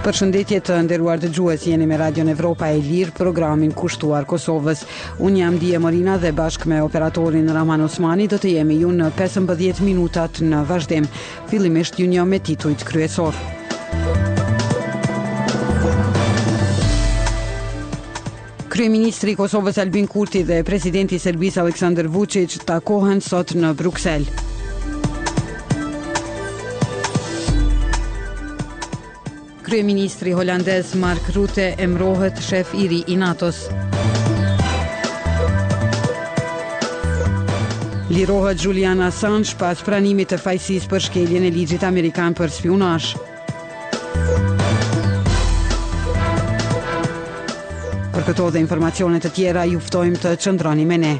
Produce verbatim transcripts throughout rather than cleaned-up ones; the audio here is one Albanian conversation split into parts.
Përshëndetje të nderuar dëgjues, jeni me Radion Evropa e Lirë, programin kushtuar Kosovës. Unë jam Dia Morina dhe bashkë me operatorin Rahman Osmani do të jemi ju në pesëmbëdhjetë minutat në vazhdim. Fillimisht ju njoh me titujt kryesor. Kryeministri i Kosovës Albin Kurti dhe presidenti i Serbisë Aleksandar Vučić takohen sot në Bruksel. Kryeministri holandez Mark Rutte emrohet shef i ri i NATO-s. Lirohet Julian Assange pas pranimit të fajësisë për shkeljen e ligjit amerikan për spionazh. Për këto dhe informacione të tjera ju ftojmë të qëndroni me ne.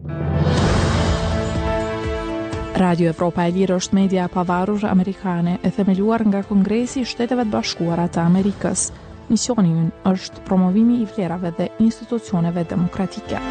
Radio Evropa e Lirë është media pavarur amerikane e themeluar nga Kongresi i Shteteve të Bashkuara të Amerikës. Misioni i ynë është promovimi i vlerave dhe institucioneve demokratike.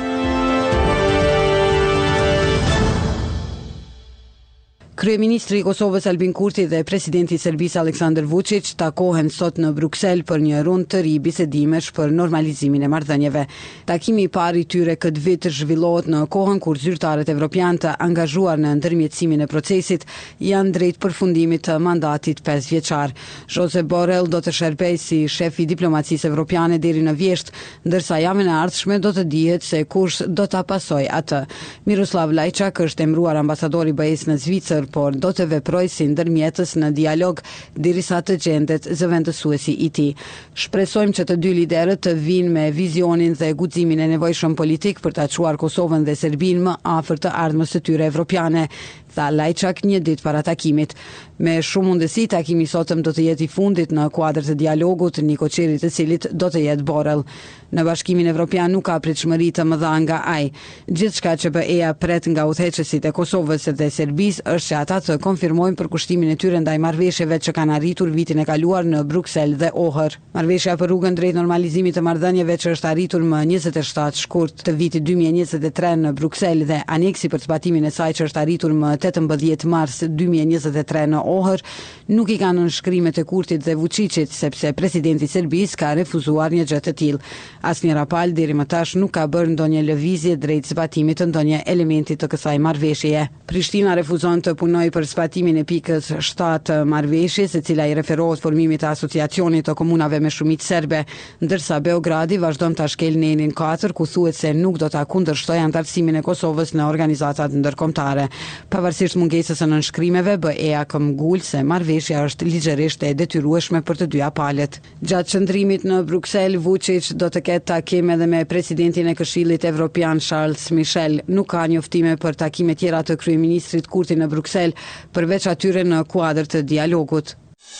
Kryeministri i Kosovës Albin Kurti dhe presidenti i Serbisë Aleksandar Vučić takohen sot në Bruksel për një rundë të ri bisedimesh për normalizimin e marrëdhënieve. Takimi i parë i tyre këtë vit zhvillohet në kohën kur zyrtarët evropianë të angazhuar në ndërmjetësimin e procesit janë drejt përfundimit të mandatit pesë vjeçar. Josep Borrell do të shërbejë si shef i diplomacisë evropiane deri në vjesht, ndërsa javën e ardhshme do të dihet se kush do ta pasojë atë. Miroslav Lajçak është emëruar ambasador i B E S në Zvicër, por do të veproj si ndërmjetës në dialog derisa të gjendet zëvendësuesi i tij. Shpresojmë që të dy liderët të vinë me vizionin dhe guximin e nevojshëm politik për ta çuar Kosovën dhe Serbinë më afër të ardhmës së tyre evropiane, tha Lajçak një ditë para takimit. Me shumë mundësi takimi sotëm do të jetë i fundit në kuadër të dialogut, një koçeri të cilit do të jetë Borrell. Në Bashkimin Evropian nuk ka pritshmëri të mëdha nga ai. Gjithçka që B E-ja pret nga udhëheqësit e Kosovës dhe Serbisë është që ata të konfirmojnë përkushtimin e tyre ndaj marrëveshjeve që kanë arritur vitin e kaluar në Bruksel dhe Ohër. Marrëveshja për rrugën drejt normalizimit të marrëdhënieve që është arritur më njëzet e shtatë shkurt të vitit dy mijë e njëzet e tre në Bruksel dhe aneksi për zbatimin e saj që është arritur më tetëmbëdhjetë mars dy mijë e njëzet e tre në Ohër nuk i kanë nënshkrimet e Kurtit dhe Vučićit, sepse presidenti i Serbisë ka refuzuar një gjë të tillë. Asnjë rapal deri më tash nuk ka bërë ndonjë lëvizje drejt zbatimit të ndonjë elementi të kësaj marrëveshjeje. Prishtina refuzon të punojë për zbatimin e pikës shtatë të marrëveshjes, e cila i referohet formimit të asociacionit të komunave me shumicë serbe, ndërsa Beogradi vazhdon ta shkelë nenin katër, ku thuhet se nuk do ta kundërshtojë antarësimin e Kosovës në organizatat ndërkombëtare. Pavarësisht mungesës së nënshkrimeve, B E-ja këmbgul se marrëveshja është ligjërisht e detyrueshme për të dyja palët. Gjatë qëndrimit në Bruksel, Vučić do të ketë takim edhe me presidentin e Këshillit Evropian Charles Michel. Nuk ka njoftime për takime tjera të kryeministrit Kurti në Bruksel, përveç atyre në kuadër të dialogut.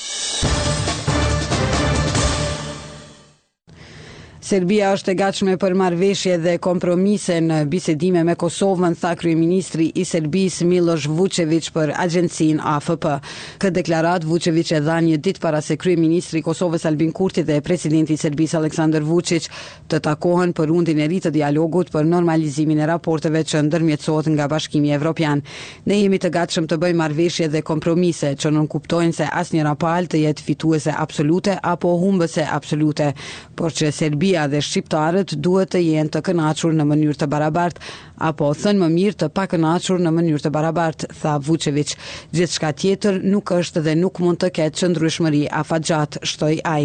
Serbia është e gatshme për marrëveshje dhe kompromise në bisedime me Kosovën, tha kryeministri i Serbisë Miloš Vučević për agjencinë A F P. Këtë deklarat Vučević e dha një ditë para se kryeministri i Kosovës Albin Kurti dhe presidenti i Serbisë Aleksandar Vučić të takohen për rundin e ri të dialogut për normalizimin e raporteve që ndërmjetësohet nga Bashkimi Evropian. Ne jemi të gatshëm të bëjmë marrëveshje dhe kompromise që nuk kuptojnë se asnjë rapal të jetë fituese absolute apo humbëse absolute, por që Serbia dhe shqiptarët duhet të jenë të kënaqur në mënyrë të barabartë, apo thënë më mirë të pakënaqur në mënyrë të barabartë, tha Vučević. Gjithçka tjetër nuk është dhe nuk mund të ketë qëndrueshmëri afatgjat, shtoi ai.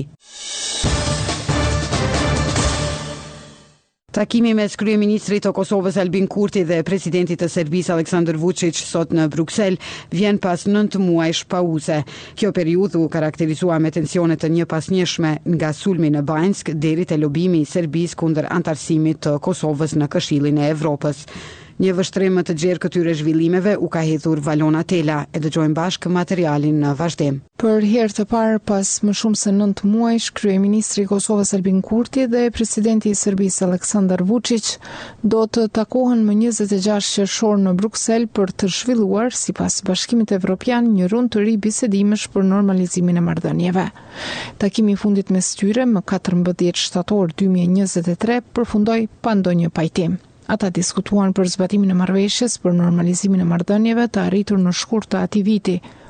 Takimi mes kryeministrit të Kosovës Albin Kurti dhe presidentit të Serbisë Aleksandar Vučić sot në Bruksel vjen pas nëntë muajsh pauze. Kjo periudhë u karakterizua me tensione të njëpasnjëshme nga sulmi në Banjsk deri te lobimi i Serbisë kundër antarësimit të Kosovës në Këshillin e Evropës. Një vështrim më të gjerë këtyre zhvillimeve u ka hedhur Valona Tela. E dëgjojmë bashkë materialin në vazhdim. Për herë të parë pas më shumë se nëntë muajsh, kryeministri i Kosovës Albin Kurti dhe presidenti i Serbisë Aleksandar Vučić do të takohen më njëzet e gjashtë qershor në Bruksel për të zhvilluar, sipas Bashkimit Evropian, një rundë të ri bisedimesh për normalizimin e marrëdhënieve. Takimi i fundit mes tyre më katërmbëdhjetë shtator dy mijë e njëzet e tre përfundoi pa ndonjë pajtim. Ata diskutuan për zbatimin e marrëveshjes për normalizimin e marrëdhënieve të arritur në shkurt të atij viti,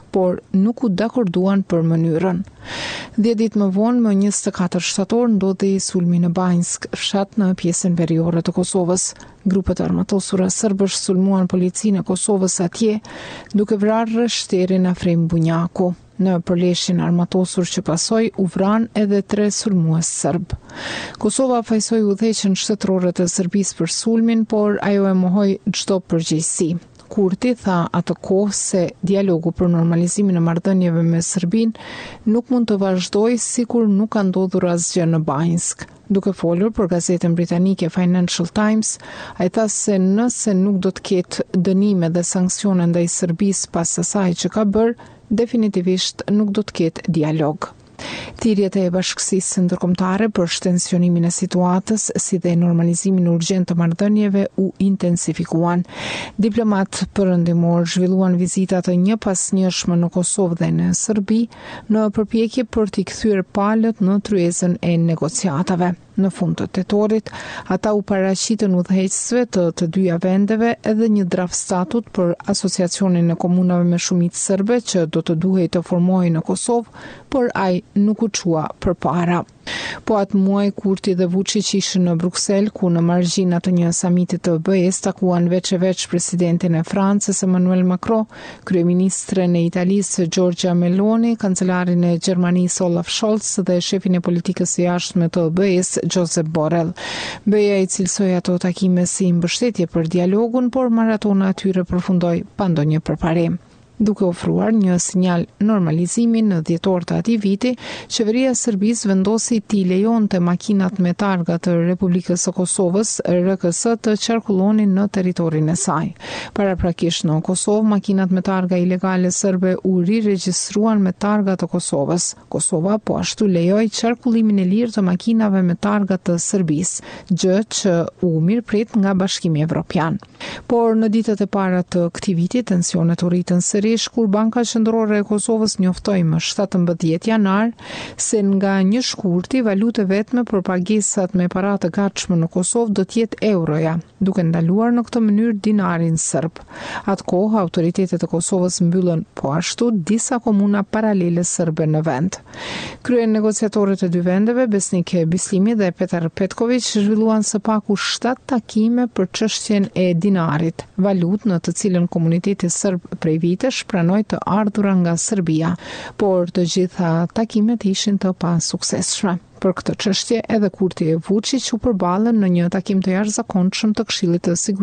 por nuk u dakorduan për mënyrën. Dhjetë ditë më vonë, më njëzet e katër shtator, ndodhi sulmi në Banjsk, fshat në pjesën veriore të Kosovës. Grupet armatosura serbësh sulmuan policinë e Kosovës atje, duke vrarë rreshterin Afrim Bunjaku. Në përleshjen armatosur që pasoi, u vran edhe tre sulmues serb. Kosova fajsoi udhëheqjen shtetërore të Serbisë për sulmin, por ajo e mohoi çdo përgjegjësi. Kurti tha atë kohë se dialogu për normalizimin e marrëdhënieve me Serbinë nuk mund të vazhdojë sikur nuk ka ndodhur asgjë në Banjsk. Duke folur për gazetën britanike Financial Times, ai tha se nëse nuk do të ketë dënime dhe sanksione ndaj Serbisë pas asaj që ka bërë, definitivisht nuk do të ketë dialog. Thirrjet e bashkësisë ndërkombëtare për shtensionimin e situatës si dhe normalizimin urgjent të marrëdhënieve u intensifikuan. Diplomat perëndimor zhvilluan vizita të njëpasnjëshme në Kosovë dhe në Serbi në përpjekje për t'i kthyer palët në tryezën e negociatave. Në fund të tetorit, ata u paraqitën udhëheqësve të të dyja vendeve edhe një draft statut për asociacionin e komunave me shumicë serbe që do të duhej të formohej në Kosovë, por ai nuk u çua përpara. Po atë muaj Kurti dhe Vučić ishin në Bruksel, ku në margjina të një samiti të B E S takuan veç e veç presidentin e Francës Emmanuel Macron, kryeministren e Italisë Giorgia Meloni, kancelarin e Gjermanisë Olaf Scholz dhe shefin e politikës së jashtme të B E S Josep Borrell. B E A i cilësoi ato takime si mbështetje për dialogun, por maratona e tyre përfundoi pa ndonjë përparim. Duke ofruar një sinjal normalizimi në dhjetor të atij viti, qeveria e Serbisë vendosi t'i lejonte makinat me targa të Republikës së Kosovës R K S të qarkullonin në territorin e saj. Paraprakisht në Kosovë, makinat me targa ilegale serbe u riregjistruan me targa të Kosovës. Kosova po ashtu lejoi qarkullimin e lirë të makinave me targa të Serbisë, gjë që u mirëprit nga Bashkimi Evropian. Por në ditët e para të këtij viti tensionet u rritën sërish kur Banka Qendrore e Kosovës njoftoi më shtatëmbëdhjetë janar se nga një shkurti valutë vetme për pagesat me para të gatshme në Kosovë do të jetë euroja, duke ndaluar në këtë mënyrë dinarin serb. Atkohë autoritetet e Kosovës mbyllën po ashtu disa komuna paralele serbe në vend. Krye negociatorët e dy vendeve, Besnik Bislimi dhe Petar Petković, zhvilluan së paku shtatë takime për çështjen e dinarit, valutë në të cilën komuniteti serb prej vitesh pranoi të ardhura nga Serbia, por të gjitha takimet ishin të pasuksesshme. Për këtë çështje edhe Kurti e Vučić u përballën në një takim të jashtëzakonshëm të Këshillit të Sigurisë